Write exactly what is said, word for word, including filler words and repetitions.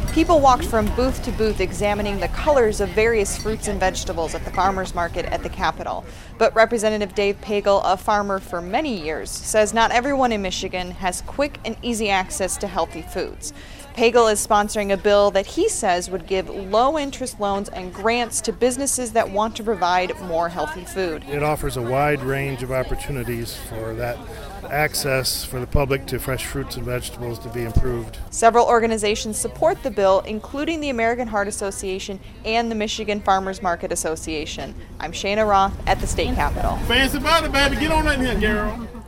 People walked from booth to booth examining the colors of various fruits and vegetables at the farmers market at the Capitol. But Representative Dave Pagel, a farmer for many years, says not everyone in Michigan has quick and easy access to healthy foods. Pagel is sponsoring a bill that he says would give low-interest loans and grants to businesses that want to provide more healthy food. It offers a wide range of opportunities for that access for the public to fresh fruits and vegetables to be improved. Several organizations support the bill, including the American Heart Association and the Michigan Farmers Market Association. I'm Shana Roth at the State Capitol. Fancy about it, baby. Get on in here, girl.